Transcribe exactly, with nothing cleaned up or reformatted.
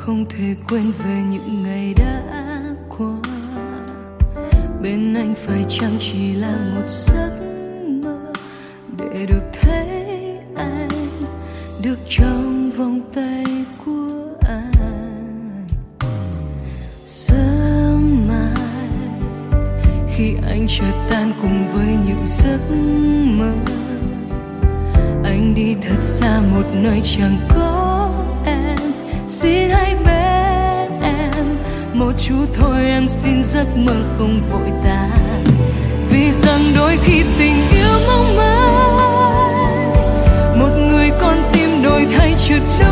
không thể quên về những ngày đã qua. Bên anh phải chăng chỉ là một giấc mơ, để được thấy anh, được trong vòng tay của anh. Sớm mai khi anh chợt tan cùng với những giấc mơ, anh đi thật xa một nơi chẳng có em. Xin hãy bên em một chút thôi, em xin giấc mơ không vội tàn. Vì rằng đôi khi tình yêu mong manh, một người con tim đổi thay chợt